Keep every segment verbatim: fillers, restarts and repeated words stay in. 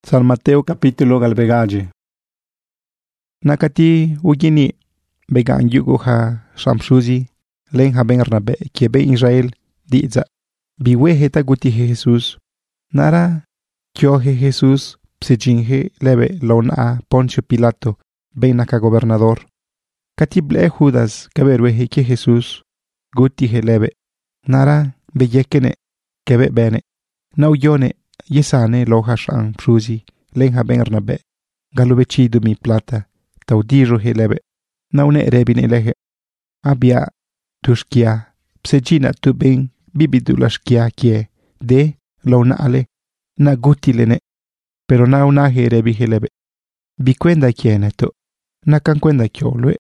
San Mateo capítulo galbegaje. Nakati ugini began yugo ha shamshuzi len ha ben arnabe ke be Israel diza biwehe taguti he Jesus nara kyo he Jesus psejinhe lebe lona Poncio Pilato ben naka gobernador katible Judas kaberwehe ke Jesus guti he lebe nara beyekene kebe bene nauyone yesane loha shang pruzi len ha ben arnabe galube chidu mi plata taudijo he lebe naune rebine lehe abia tushkia psejina tu ben bibidulashkia kie de lona ale na gutilene pero na una he rebi he lebe bikwenda kiene to na kankwenda kyolwe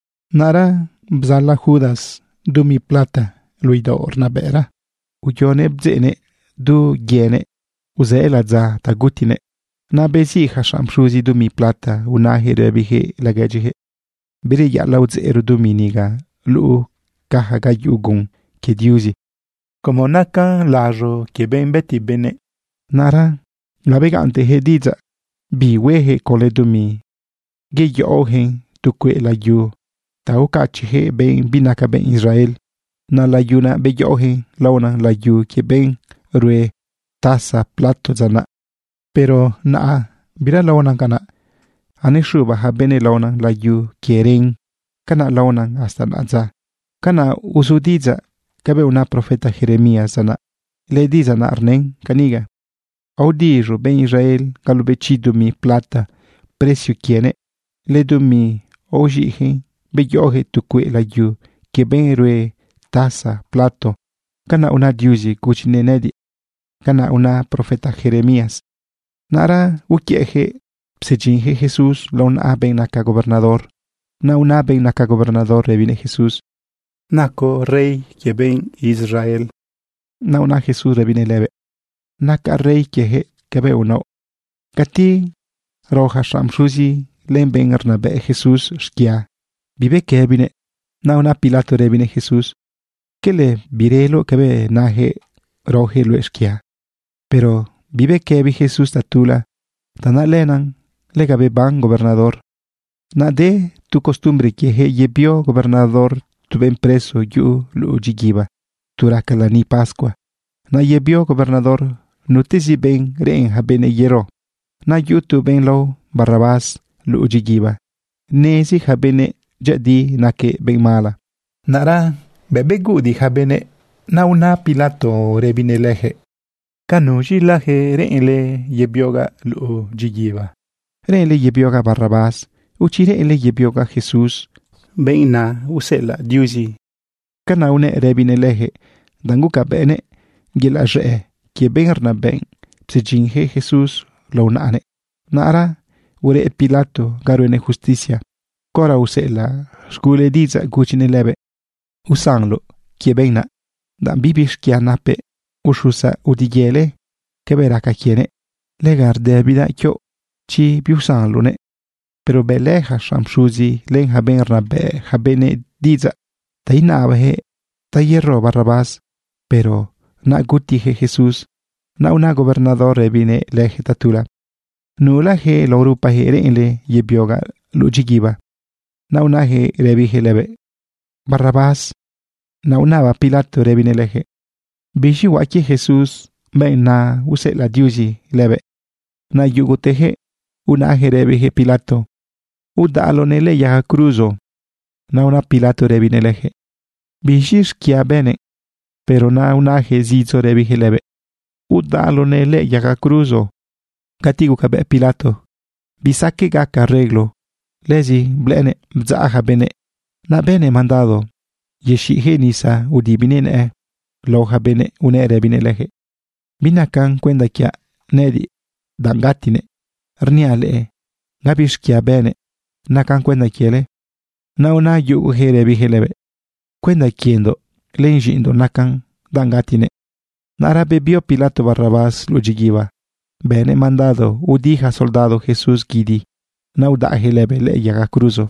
nara bzala Judas du mi plata luida ornabera uyone bzene du giene uzela za tagutine na bezi hasham shuzi du mi plata una he rebi he lagajihe biri ya laudze eru du miniga lu kaha gayugun ke diuzi como naka lajo ke ben beti bene nara la begante he diza bi wehe kole du mi ge yohen tu kwe la yu tau kachi he ben binaka ben Israel na la yuna be yohen launa la yu ke ben rue tasa plato zana pero na bira launa kana anishu baha bene launa la yu keren kana launa hasta naza kana usudiza kabe una profeta Jeremías zana le diza na arnen kaniga audijo ben Israel galube chidu mi plata precio kiene le du mi ojihe be yohe tukwe la yu ke ben rue tasa plato kana una diuzi kuchinenedi kana una profeta Jeremías nara ukiehe psejinhe Jesus lon a ben naka gobernador na una ben naka gobernador revine Jesus nako rey ke ben Israel na una Jesus revine lebe naka rey kehe kebe uno kati roja shamshuzi len ben arnabe Jesus shkia bibe kebine na una Pilato revine Jesus kele birelo kebe nahe roje lo shkia pero vive kebi Jesus tatula tana lenan legabe ban gobernador na de tu costumbre que he yebio gobernador tu ben preso yu lu jigiba turakala ni pascua na yebio gobernador nutizi ben ren habene yero na yu tu ben lo Barrabás lu jigiba nezi habene jadi nake ben mala nara bebe gudi habene na una Pilato rebine lehe kanuji lahe renle yebioga lu jigiba renle yebioga Barrabás uchi renle yebioga Jesus beina usela diuzi kana une rebine lehe danguka bene gila je ke benarna ben psejinhe Jesus launane nara ure Pilato garune justicia kora usela skule diza guchine lebe usanglo ke beina dan bibish kianape ushusa udigele keberaka kiene legar debida kyo chi biusanlune pero beleha shamshuzi len haben rabe habene diza tainabahe tayerro Barrabás pero na gutihe Jesus na una gobernador rebine legitatula nula he lorupa herenle yebioga lujigiba na una he rebihe lebe Barrabás na una Pilato rebine lehe bishi waki Jesus ben na use la diuzi lebe na yugutehe una herebehe Pilato uda alonele ya cruzo na una Pilato rebine lehe bishi skia bene pero na una hezizo rebihe lebe uda alonele ya cruzo katigu kabe Pilato bisake gaka arreglo lezi blene bzaha bene na bene mandado yeshihe nisa udibinene loja bene une rebine lehe binakan kwenda kia nedi dangatine rniale gabish kia bene nakan kwenda kiele na una yugu here bihelebe kwenda kiendo lenjindo nakan dangatine narabe bio Pilato Barrabás lujigiba bene mandado udija soldado Jesus gidi nauda helebe le yaga cruzo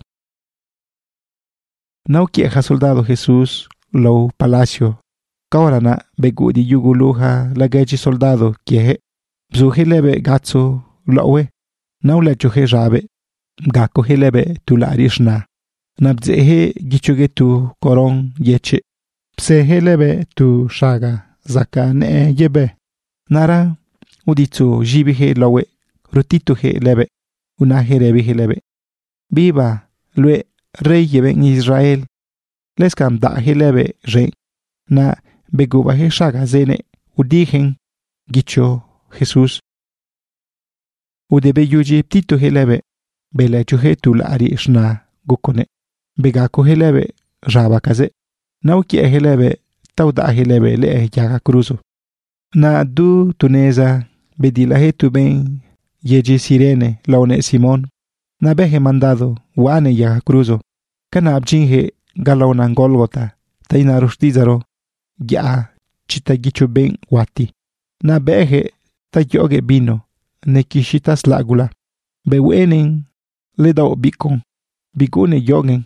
nau kieja soldado Jesus low palacio kaorana begudi yuguluha lagaji soldado kiehe bzuhelebe gatso la'we nawla chohe rabe ga kohe lebe tu la rishna nabzehe gichoge tu koron yeche psehe lebe tu shaga zaka ne yebe nara uditsu jibihe lawe rutituhe lebe unahe rebihe lebe viva lue rey yeben Israel leskam dahe lebe rey na begubahe shaga zene udihen gicho Jesús udebe yuji ptituhe lebe bele chuhe tu la rishna gukone bega kohe lebe raba kaze nauki ehelebe tauda ehelebe le yaga cruzo na du tuneza bedila tu ben yeji sirene laune Simón na behe mandado wane yaga cruzo kana abjinhe galona Golgota taina rushtizaro ya chita gicho ben wati na behe tayoge vino ne kishitas lagula bewenen le dao bikon bigune yogen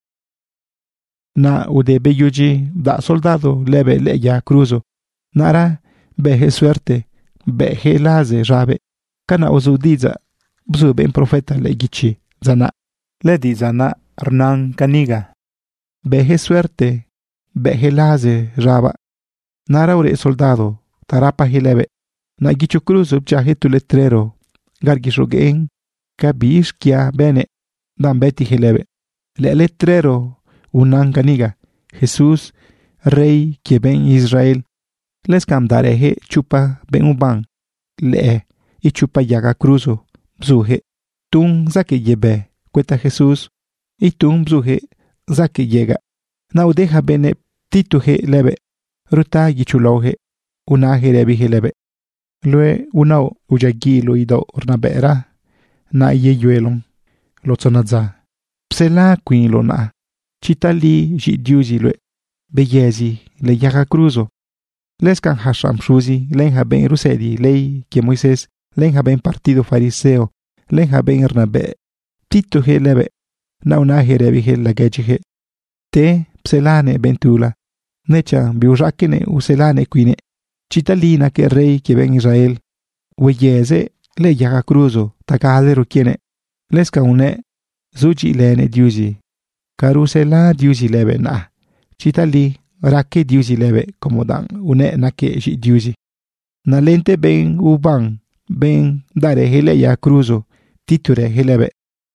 na ude beyuji da soldado lebe le ya cruzo nara behe suerte behe laze rabe kana uzudiza bzu ben profeta le gichi zana le di zana Hernán Caniga behe suerte behe laze raba nara ure soldado tarapa hilebe na gichu cruzo bjahe tu letrero gargishogen kabish kia bene dan beti hilebe le letrero Hernán Caniga Jesús rey que ben Israel les camdarehe chupa ben uban le y chupa yaga cruzo bzuje tun zake yebe cueta Jesús y tun bzuje zake llega naudeja bene tituje lebe ruta gichuloje unaje rebihe lebe lue unao uyagi lo ido ornabera na yeyuelon lo tsonaza psela queen lo na chitali jidiuzi lue beyezi le yaga cruzo leskan hasham shuzi lenha ben rusedi ley que Moisés lenha ben partido fariseo lenha ben Ernabe tito he lebe na unaje rebihe la gejihe te pselane bentula necha biujakene uselane quine chitalina que rey que ben Israel weyeze le yaga cruzo takalero kiene leska une zuji lene diuzi karusela diuzi lebe na chitali rake diuzi lebe como dan une nake ji diuzi na lente ben uban ben dare hele ya cruzo titure helebe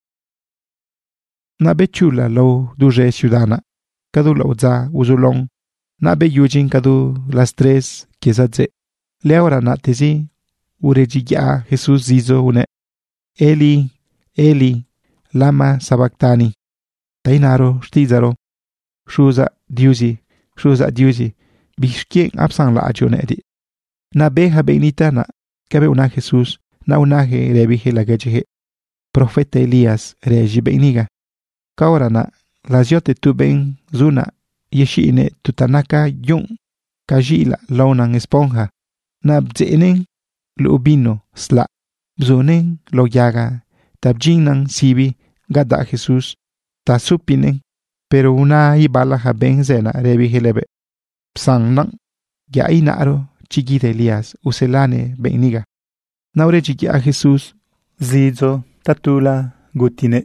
na bechula lo duje ciudadana kadu lo za uzulong na be yujin kadu las tres kiezadze le ahora na tezi urejiya Jesús zizo une Eli Eli lama sabactani tainaro shtizaro shuza diuzi shuza diuzi bishkien absan la ajonedi na beha benita na kabe una Jesús na unaje rebihe la gajehe profeta Elías reji beniga kaora na laziote tu ben zuna yeshine tutanaka yun kajila launan esponja na bzenen lubino sla bzonen lo yaga tabjinan sibi gada Jesús ta supinen pero una ibala haben zena rebi helebe psan nan ya inaro chigide Elías uselane beniga naure chigi a Jesús zizo tatula gutine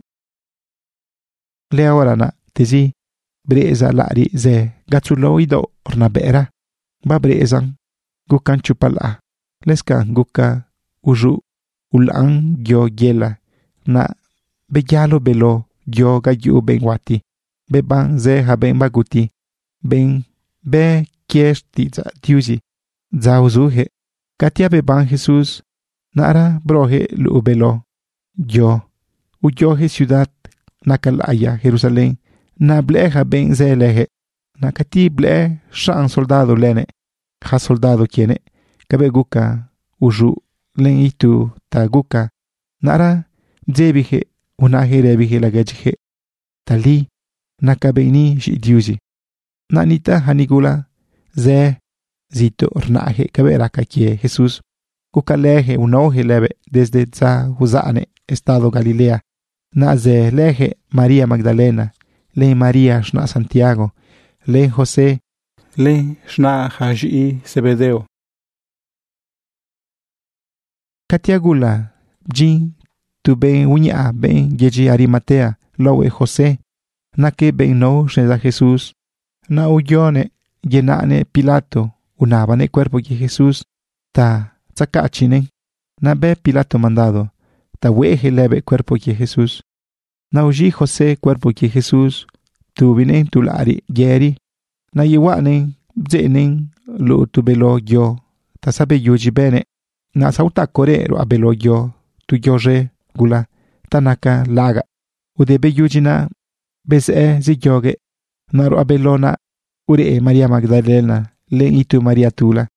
le ahora na tezi breza lari ze gatsulo ido ornabera ba brezan gukan chupala leska guka uju ulan gyo gela na bejalo belo gyo gayu benwati beban ze haben baguti ben be kiesti za diuzi za uzuhe katia beban Jesús nara broje lu belo yo uyoje ciudad nakalaya Jerusalén na bleja ben zeleje na kati ble shan soldado lene ha soldado kiene kabe guka uju len itu ta guka nara dzebije unaje rebije la gajje tali nakabeni jidiuzi nanita hanigula ze zito ornaje kabe rakakie Jesús kukaleje unoje lebe desde za huzane estado Galilea na ze leje María Magdalena le María shna Santiago le José le shna haji Zebedeo katiagula bjin tu ben uña ben yeji Arimatea lowe José nake ben no sheda Jesús na uyone yenane Pilato unabane cuerpo ye Jesús ta tsakachinen na be Pilato mandado ta weje lebe cuerpo ye Jesús na uji José cuerpo ye Jesús tu binen tulari yeri na yiwanen bzenen lu tu belo yo ta sabe yuji bene na sauta korero abelo yo tu yoje gula tanaka laga udebe yujina bese ziyoge naro abelona ure Maria Magdalena len itu Maria tula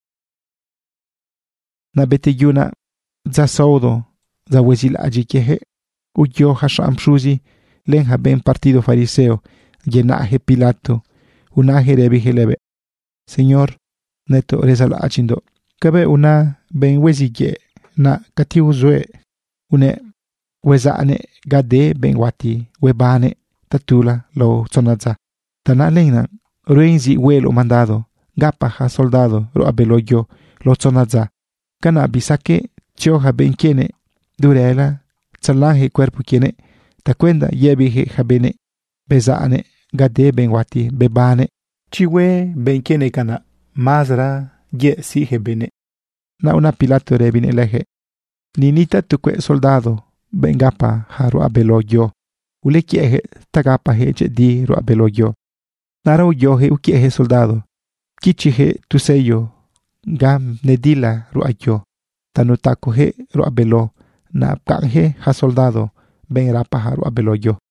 na bete yuna za saudo za wezila ajikehe uyo hasham shuzi len haben partido fariseo llenaje Pilato unaje rebigelebe Señor neto rezal achindo kabe una ben wezige na katiu zwe une wezane gade ben wati webane tatula lo tsonaza tana lena ruenzi welo mandado gapa ha soldado ro abelo yo lo tsonaza kana bisake choha ben kiene durela tsalaje cuerpo kiene takwenda yebihe habene bezane gade ben wati bebane chiwe ben kiene kana mazra ye si hebene na una Pilato rebine leje ninita tukwe soldado bengapa haru abelo yo ule kiehe tagapa heche di ro abelo yo nara yohe ukiehe soldado kichihe tu sello gam nedila ro ayo tanutako he ro abelo na apkanhe ha soldado ben rapa haru abelo yo